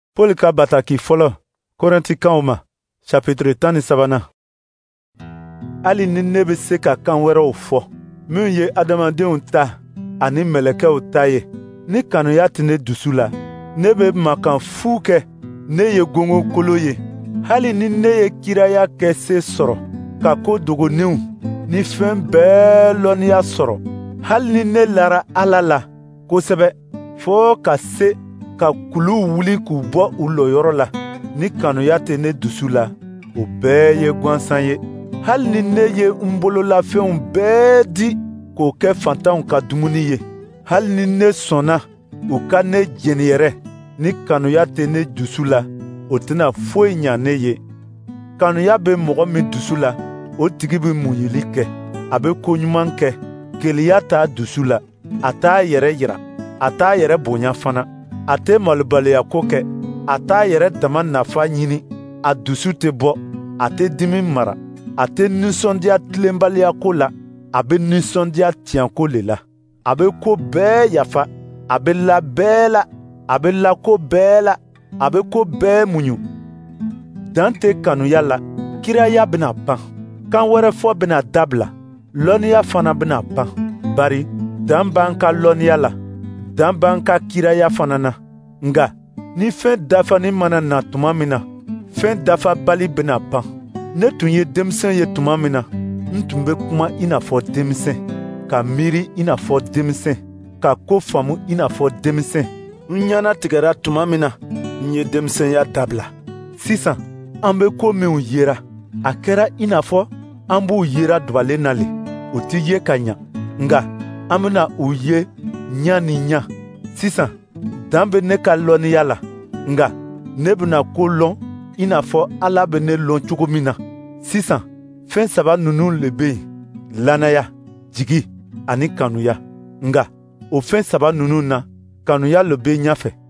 Paul ka bataki fɔlɔ Korintikanw ma chapitre 13. Hali ni ne bɛ se ka kan wɛrɛw fɔ minnu ye adamadenw ta ani mɛlɛkɛw ta ye, ni kanuya tɛ ne dusu la, ne bɛ makan fu kɛ ne ye gɔngɔnkolo ye. Hali ni ne ye kiraya kɛ se sɔrɔ ka ko dogoninw ni fɛn bɛɛ lɔnniya sɔrɔ, hali ni ne lara Ala la kosɛbɛ fo ka se ka kulu wuli k'u bɔ u lɔyɔrɔ la, ni kanuya tɛ ne dusu la, o bɛɛ ye gansan ye. Hali ni ne ye n bololafɛnw bɛɛ di k'o kɛ fantanw ka dumuni ye, hali ni ne sɔnna u ka ne jeni yɛrɛ, ni kanuya tɛ ne dusu la, o tɛna foyi ɲa ne ye. Kanuya bɛ mɔgɔ min dusu la, o tigi bɛ muɲuli kɛ, a bɛ koɲuman kɛ. Keleya t'a dusu la, a t'a yɛrɛ yira, a t'a yɛrɛ bonya fana, a tɛ malobaliya ko kɛ, a t'a yɛrɛ dama nafa ɲini, a dusu tɛ bɔ, a tɛ dimi mara, a tɛ ninsɔndiya tilenbaliya ko la, a bɛ ninsɔndiya tiɲɛko le la. A bɛ ko bɛɛ yafa, a bɛ la bɛɛ la, a bɛ la ko bɛɛ la, a bɛ ko bɛɛ muɲu. Dan tɛ kanuya la, kiraya bɛna ban, kan wɛrɛ fɔ bɛna dabila, lɔnniya fana bɛna ban. Bari dan b'an ka lɔnniya la, dan b'an ka kiraya fana na. Nga ni fɛn dafani mana na tuma min na, fɛn dafabali bɛna ban. Ne tun ye denmisɛn ye tuma min na, n tun bɛ kuma i n'a fɔ denmisɛn, ka miiri i n'a fɔ denmisɛn, ka ko faamu i n'a fɔ denmisɛn. N ɲɛnatigɛra tuma min na, n ye denmisɛnya dabila. Sisan an bɛ ko minw yera, a kɛra i n'a fɔ an b'u yera dubalen na le. O tɛ ye ka ɲa, nga an bɛna u ye ɲa ni ɲa. Sisan dan bɛ ne ka lɔnniya la, nga ne bɛna ko lɔn i n'a fɔ Ala bɛ ne lɔn cogo min na. Sisan fɛn saba ninnu le bɛ yen: lannaya, jigi ani kanuya. Nga o fɛn saba ninnu na, kanuya le bɛ ɲafɛ.